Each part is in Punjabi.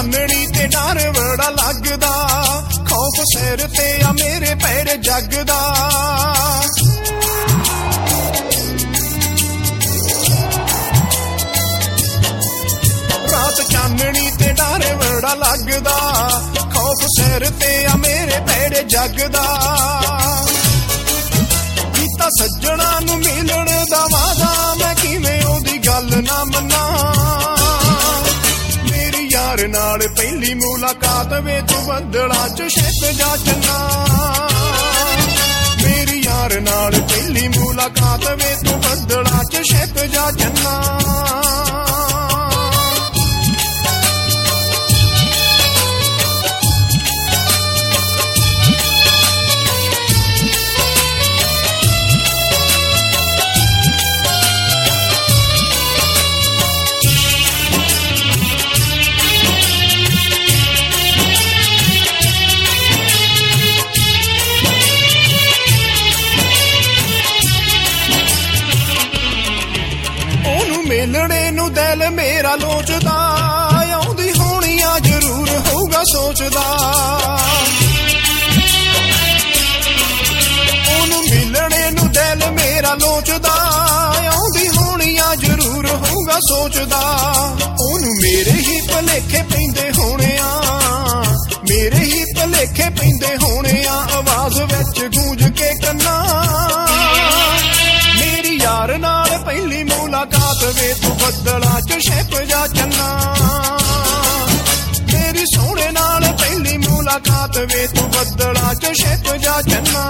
ਚਾਨਣੀ ਤੇ ਡਰ ਬੜਾ ਲੱਗਦਾ, ਖੌਫ ਸਿਰ ਤੇ ਆ ਮੇਰੇ ਪੈਰ ਜਗਦਾ। ਰਾਤ ਚਾਨਣੀ ਤੇ ਡਰ ਬੜਾ ਲੱਗਦਾ, ਖੌਫ ਸਿਰ ਤੇ ਆ ਮੇਰੇ ਪੈਰ ਜਗਦਾ। ਕੀਤਾ ਸੱਜਣਾ ਨੂੰ ਮਿਲਣ ਦਾ ਵਾਦਾ, ਮੈਂ ਕਿਵੇਂ ਉਹਦੀ ਗੱਲ ਨਾ ਮੰਨਾਂ। ਮੇਰੀ ਯਾਰ ਨਾਲ ਪਹਿਲੀ ਮੁਲਾਕਾਤ ਵੇ ਤੂੰ ਬੱਦਲਾਂ ਚ ਛਿਪ ਜਾ ਚੰਨਾ। ਮੇਰੀ ਯਾਰ ਨਾਲ ਪਹਿਲੀ ਮੁਲਾਕਾਤ ਵੇ ਤੂੰ ਬੱਦਲਾਂ ਚ ਛਿਪ ਜਾ ਚੰਨਾ। ਮਿਲਣੇ ਨੂੰ ਦਿਲ ਮੇਰਾ ਲੋਚਦਾ, ਆਉਂਦੀ ਹੋਣੀ ਆ ਜ਼ਰੂਰ ਹੋਊਗਾ ਸੋਚਦਾ। ਉਹਨੂੰ ਮਿਲਣੇ ਨੂੰ ਦਿਲ ਮੇਰਾ ਲੋਚਦਾ, ਆਉਂਦੀ ਹੋਣੀ ਆ ਜ਼ਰੂਰ ਹੋਊਗਾ ਸੋਚਦਾ। ਉਹਨੂੰ ਮੇਰੇ ਹੀ ਭੁਲੇਖੇ ਪੈਂਦੇ ਹੋਣੇ ਆ, ਮੇਰੇ ਹੀ ਭੁਲੇਖੇ ਪੈਂਦੇ ਹੋਣੇ ਆ, ਆਵਾਜ਼ ਵਿੱਚ ਗੂੰਜ ਕੇ ਕੰਨਾਂ। ਮੇਰੀ ਯਾਰ ਨਾਲ ਪਹਿਲੀ ਮੁਲਾਕਾਤ ਵੇ ਤੂੰ ਬੱਦਲਾਂ ਚ ਛਿਪ ਜਾ ਚੰਨਾ। ਮੇਰੀ ਸੋਹਣੇ ਨਾਲ ਪਹਿਲੀ ਮੁਲਾਕਾਤ ਵੇ ਤੂੰ ਬੱਦਲਾਂ ਚ ਛਿਪ ਜਾ ਚੰਨਾ।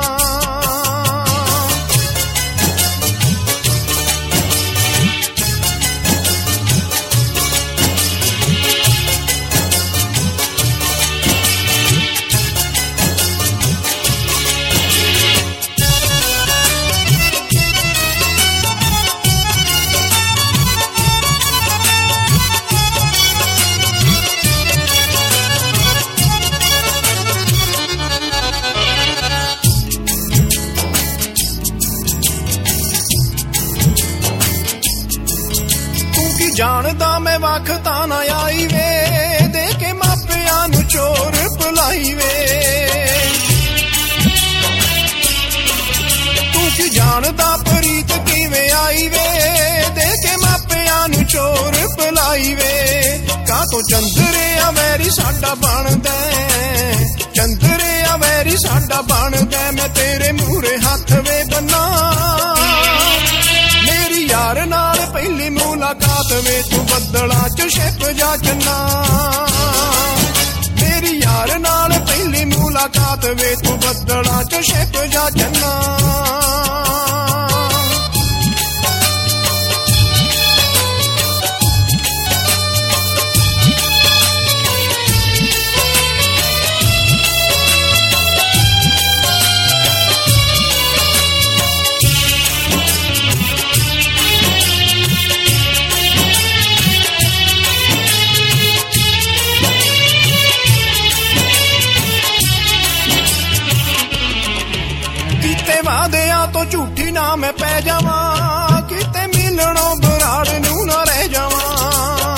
ਜਾਣਦਾ ਮੈਂ ਵਕਤਾਂ ਨਾ ਆਈ ਵੇ, ਦੇ ਕੇ ਮਾਪਿਆਂ ਨੂੰ ਚੋਰ ਭੁਲਾਈ ਵੇ। ਤੂੰ ਕੀ ਜਾਣਦਾ ਪ੍ਰੀਤ ਕਿਵੇਂ ਆਈ ਵੇ, ਦੇ ਕੇ ਮਾਪਿਆਂ ਨੂੰ ਚੋਰ ਭੁਲਾਈ ਵੇ। ਕਾਹਤੋਂ ਚੰਦਰਿਆ ਵੈਰੀ ਸਾਡਾ ਬਣਦਾ, ਚੰਦਰਿਆ ਵੈਰੀ ਸਾਡਾ ਬਣਦਾ, ਮੈਂ ਤੇਰੇ ਮੂਹਰੇ ਹੱਥ ਵੇ ਬੰਨਾ। ਮੇਰੀ ਯਾਰ ਨਾਲ ਪਹਿਲੀ ਮੁਲਾਕਾਤ ਵੇ ਤੂੰ ਬੱਦਲਾਂ ਚ ਛਿਪ ਜਾ ਚੰਨਾ। ਮੇਰੀ ਯਾਰ ਨਾਲ ਪਹਿਲੀ ਮੁਲਾਕਾਤ ਵੇ ਤੂੰ ਬੱਦਲਾਂ ਚ ਛਿਪ ਜਾ ਚੰਨਾ। ਵਾਦਿਆਂ ਤੋਂ ਝੂਠੀ ਨਾ ਮੈਂ ਪੈ ਜਾਵਾਂ, ਕਿਤੇ ਮਿਲਣੋਂ ਬਰਾੜ ਨੂੰ ਨਾ ਰਹਿ ਜਾਵਾਂ।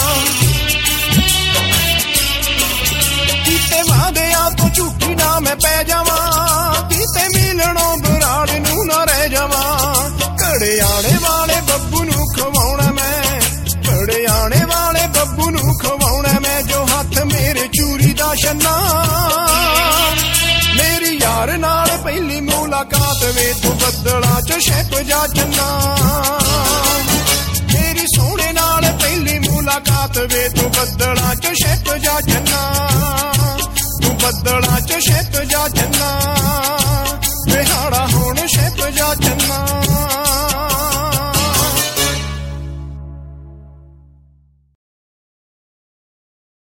ਕਿਤੇ ਵਾਦਿਆਂ ਤੋਂ ਝੂਠੀ ਨਾ ਮੈਂ ਪੈ ਜਾਵਾਂ, ਕਿਤੇ ਮਿਲਣੋਂ ਬਰਾੜ ਨੂੰ ਨਾ ਰਹਿ ਜਾਵਾਂ। ਘੜਿਆਣੇ ਵਾਲੇ ਬੱਬੂ ਨੂੰ ਖਵਾਉਣਾ ਮੈਂ, ਘੜਿਆਣੇ ਵਾਲੇ ਬੱਬੂ ਨੂੰ ਖਵਾਉਣਾ ਮੈਂ, ਜੋ ਹੱਥ ਮੇਰੇ ਚੂਰੀ ਦਾ ਛੰਨਾ। ਮੇਰੀ ਯਾਰ ਨਾਲ ਪਹਿਲੀ ਮੁਲਾਕਾਤ ਵੇ ਤੂੰ ਬੱਦਲਾਂ ਚ ਛਿਪ ਜਾ ਚੰਨਾ। ਮੇਰੀ ਸੋਹਣੇ ਨਾਲ ਪਹਿਲੀ ਮੁਲਾਕਾਤ ਵੇ ਤੂੰ ਬੱਦਲਾਂ ਚ ਛਿਪ ਜਾ ਚੰਨਾ। ਤੂੰ ਬੱਦਲਾਂ ਚ ਛਿਪ ਜਾ ਚੰਨਾ।